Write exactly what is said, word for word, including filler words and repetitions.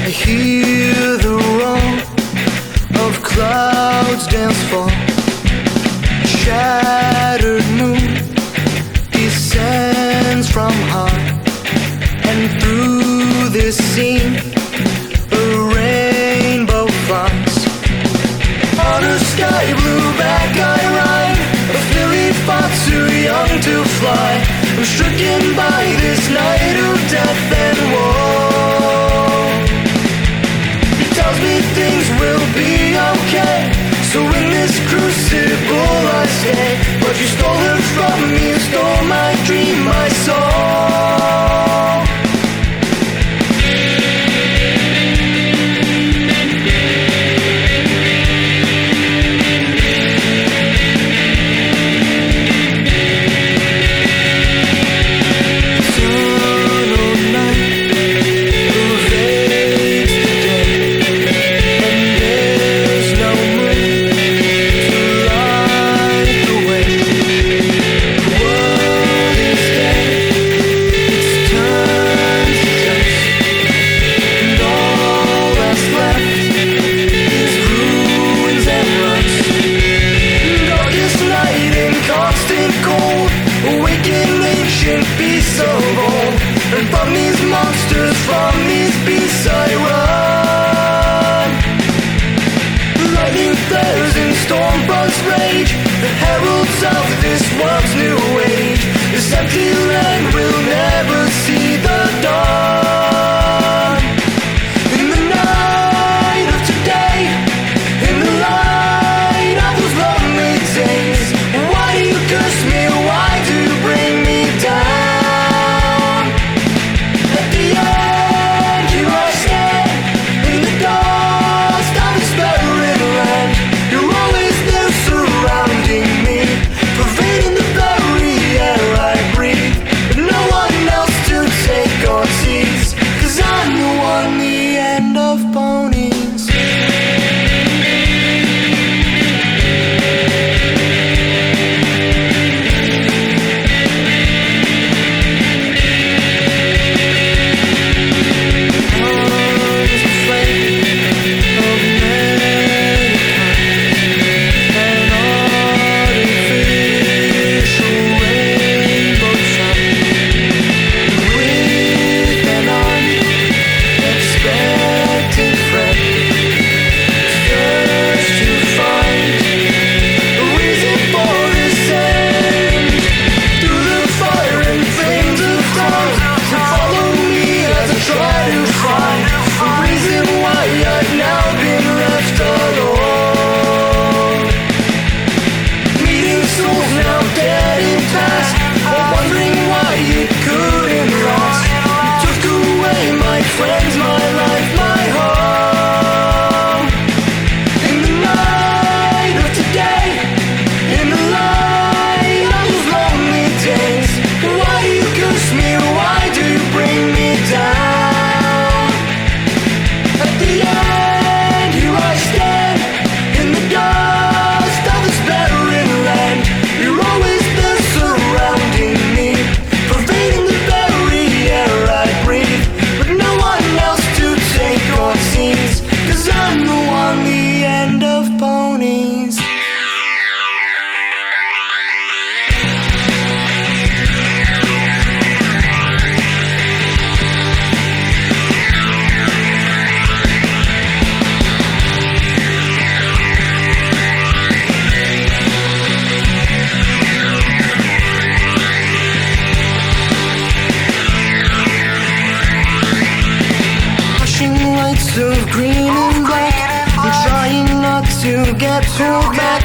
hear the roar of clouds dance fall. Shattered moon descends from high, and through this scene a rainbow flies. On a sky blue back I ride, a fury far too young to fly. I'm stricken by this night of death and war. He tells me things will be okay, so in this crucible I stay. But you stole her from me, you stole my dream, my soul. Of green and black, I'm trying not to get pulled back.